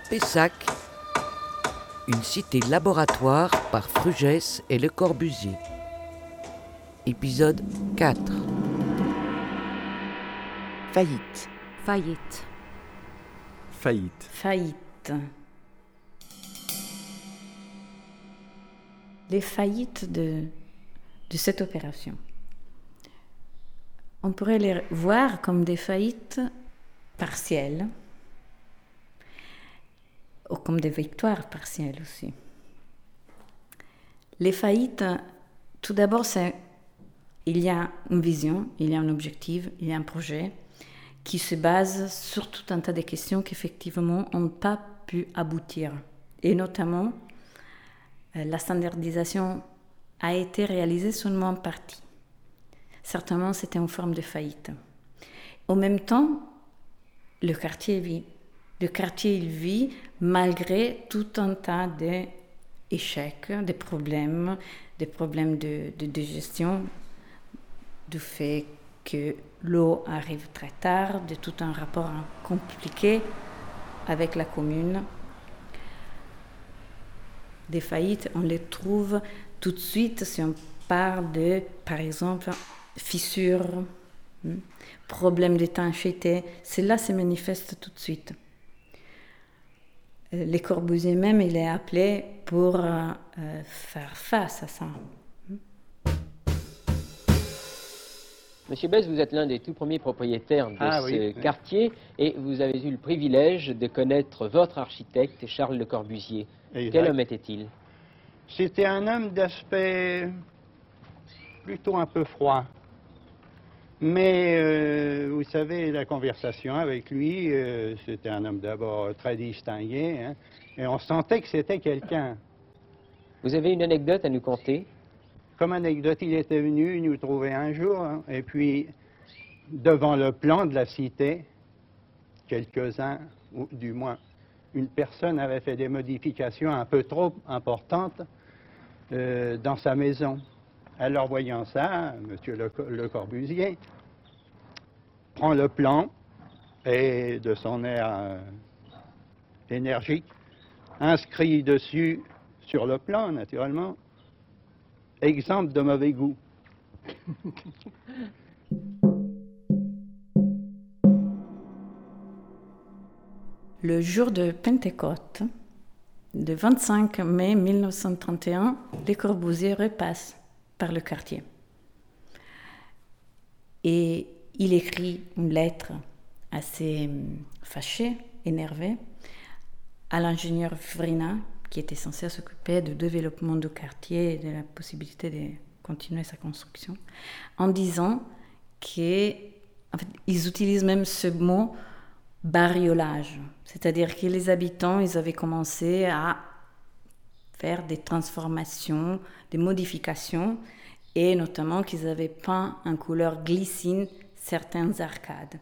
Pessac, une cité laboratoire par Frugès et Le Corbusier. Épisode 4. Faillite. Faillite. Faillite. Faillite. Les faillites de cette opération. On pourrait les voir comme des faillites partielles, ou comme des victoires partielles aussi. Les faillites, tout d'abord, il y a une vision, il y a un objectif, il y a un projet qui se base sur tout un tas de questions qui effectivement n'ont pas pu aboutir. Et notamment, la standardisation a été réalisée seulement en partie. Certainement, c'était en forme de faillite. En même temps, le quartier vit. Le quartier, il vit malgré tout un tas d'échecs, de problèmes de gestion, du fait que l'eau arrive très tard, de tout un rapport compliqué avec la commune. Des faillites, on les trouve tout de suite si on parle de, par exemple, fissures, problèmes d'étanchéité. Cela se manifeste tout de suite. Le Corbusier même, il est appelé pour faire face à ça. Monsieur Besse, vous êtes l'un des tout premiers propriétaires de ce quartier et vous avez eu le privilège de connaître votre architecte, Charles Le Corbusier. Exact. Quel homme était-il? C'était un homme d'aspect plutôt un peu froid. Mais vous savez, la conversation avec lui, c'était un homme d'abord très distingué, hein, et on sentait que c'était quelqu'un. Vous avez une anecdote à nous conter? Comme anecdote, il était venu nous trouver un jour, hein, et puis devant le plan de la cité, quelques-uns, ou du moins une personne avait fait des modifications un peu trop importantes dans sa maison. Alors, voyant ça, M. Le Corbusier prend le plan et, de son air énergique, inscrit dessus, sur le plan, naturellement, exemple de mauvais goût. Le jour de Pentecôte, le 25 mai 1931, Le Corbusier repasse par le quartier. Et il écrit une lettre assez fâchée, énervée, à l'ingénieur Vrina, qui était censé s'occuper du développement du quartier et de la possibilité de continuer sa construction, en disant qu'ils utilisent même ce mot bariolage, c'est-à-dire que les habitants, ils avaient commencé à faire des transformations, des modifications, et notamment qu'ils avaient peint en couleur glycine certaines arcades.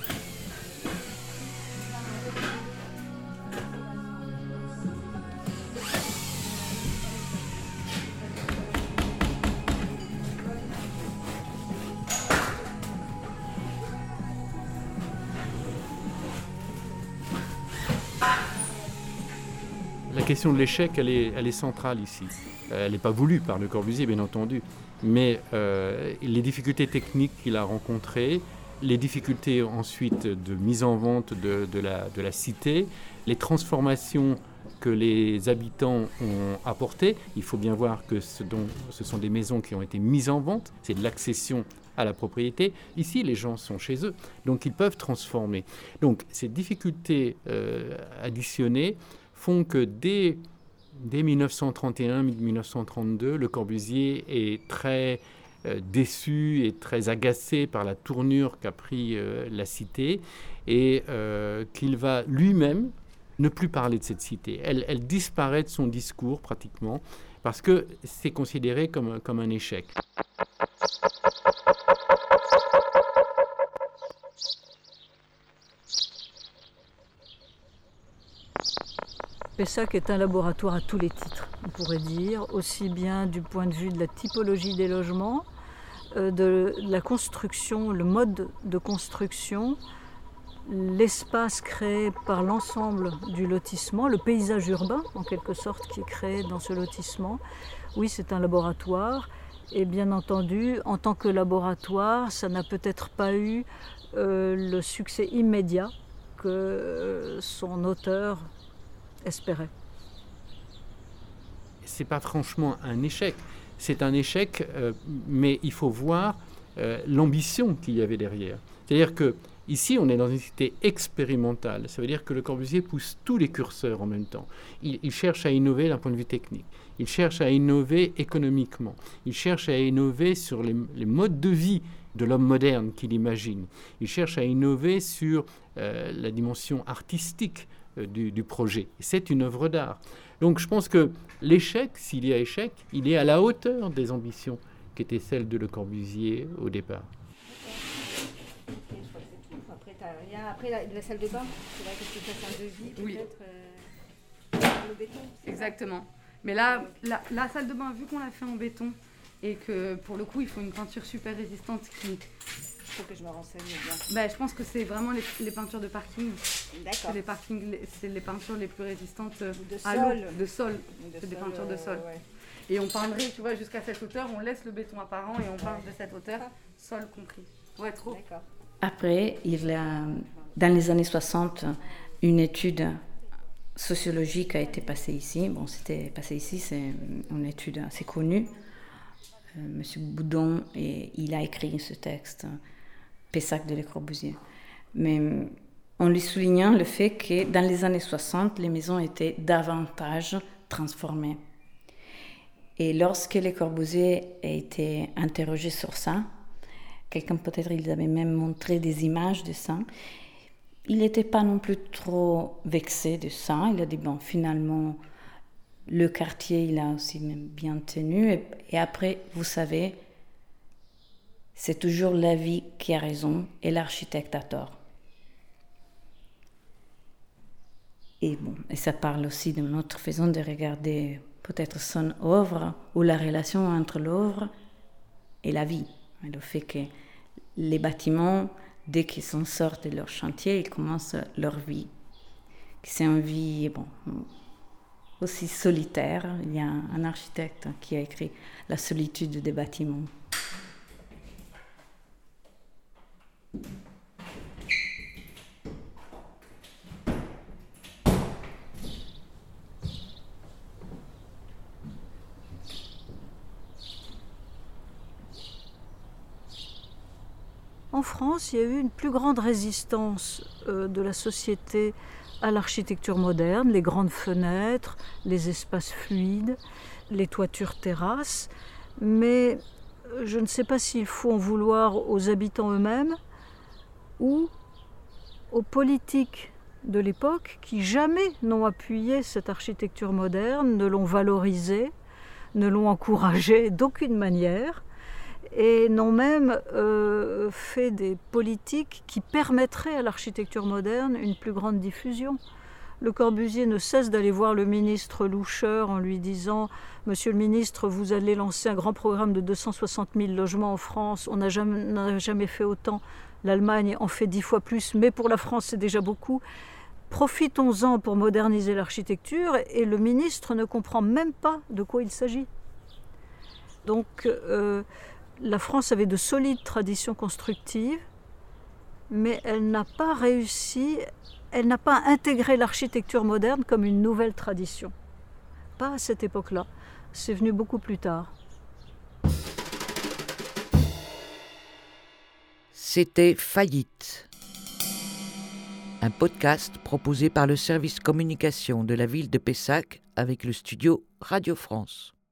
La question de l'échec, elle est centrale ici. Elle n'est pas voulue par Le Corbusier, bien entendu, mais les difficultés techniques qu'il a rencontrées, les difficultés ensuite de mise en vente de la cité, les transformations que les habitants ont apportées. Il faut bien voir que ce sont des maisons qui ont été mises en vente, c'est de l'accession à la propriété. Ici, les gens sont chez eux, donc ils peuvent transformer. Donc ces difficultés additionnées font que dès 1931-1932, Le Corbusier est très déçu et très agacé par la tournure qu'a pris la cité et qu'il va lui-même ne plus parler de cette cité. Elle disparaît de son discours pratiquement parce que c'est considéré comme un échec. Pessac est un laboratoire à tous les titres, on pourrait dire, aussi bien du point de vue de la typologie des logements, de la construction, le mode de construction, l'espace créé par l'ensemble du lotissement, le paysage urbain en quelque sorte qui est créé dans ce lotissement. Oui, c'est un laboratoire et bien entendu, en tant que laboratoire, ça n'a peut-être pas eu le succès immédiat que son auteur espérait. C'est pas franchement un échec. C'est un échec, mais il faut voir l'ambition qu'il y avait derrière. C'est-à-dire que ici, on est dans une cité expérimentale. Ça veut dire que Le Corbusier pousse tous les curseurs en même temps. Il cherche à innover d'un point de vue technique. Il cherche à innover économiquement. Il cherche à innover sur les modes de vie de l'homme moderne qu'il imagine. Il cherche à innover sur la dimension artistique du projet. C'est une œuvre d'art. Donc je pense que l'échec, s'il y a échec, il est à la hauteur des ambitions qui étaient celles de Le Corbusier au départ. Après la salle de bain, c'est là que tu fasses un devis, oui. Peut-être le béton. Exactement. Mais là, la salle de bain, vu qu'on l'a fait en béton et que pour le coup, il faut une peinture super résistante qui... Il faut que je me renseigne bien. Ben, je pense que c'est vraiment les peintures de parking. D'accord. C'est les peintures les plus résistantes à l'eau. De sol. C'est des peintures de sol. Ouais. Et on peindrait, tu vois, jusqu'à cette hauteur, on laisse le béton apparent et on peint de cette hauteur, sol compris. Pour être haut. D'accord. Après, il y a, dans les années 60, une étude sociologique a été passée ici. Bon, c'était passé ici, c'est une étude assez connue. Monsieur Boudon, il a écrit ce texte, Pessac de Le Corbusier. Mais en lui soulignant le fait que dans les années 60, les maisons étaient davantage transformées. Et lorsque Le Corbusier a été interrogé sur ça, quelqu'un peut-être il avait même montré des images de ça, il n'était pas non plus trop vexé de ça. Il a dit, bon, finalement, le quartier, il a aussi même bien tenu. Et après, vous savez, c'est toujours la vie qui a raison et l'architecte a tort. Et bon, et ça parle aussi de notre façon de regarder peut-être son œuvre ou la relation entre l'œuvre et la vie. Le fait que les bâtiments, dès qu'ils s'en sortent de leur chantier, ils commencent leur vie. C'est une vie aussi solitaire. Il y a un architecte qui a écrit La solitude des bâtiments. En France, il y a eu une plus grande résistance de la société à l'architecture moderne, les grandes fenêtres, les espaces fluides, les toitures terrasses. Mais je ne sais pas s'il faut en vouloir aux habitants eux-mêmes ou aux politiques de l'époque qui jamais n'ont appuyé cette architecture moderne, ne l'ont valorisée, ne l'ont encouragée d'aucune manière. Et n'ont même fait des politiques qui permettraient à l'architecture moderne une plus grande diffusion. Le Corbusier ne cesse d'aller voir le ministre Loucheur en lui disant « Monsieur le ministre, vous allez lancer un grand programme de 260 000 logements en France, on n'a jamais fait autant, l'Allemagne en fait 10 fois plus, mais pour la France c'est déjà beaucoup. Profitons-en pour moderniser l'architecture » et le ministre ne comprend même pas de quoi il s'agit. Donc, la France avait de solides traditions constructives, mais elle n'a pas réussi, elle n'a pas intégré l'architecture moderne comme une nouvelle tradition. Pas à cette époque-là, c'est venu beaucoup plus tard. C'était Faillite, un podcast proposé par le service communication de la ville de Pessac avec le studio Radio France.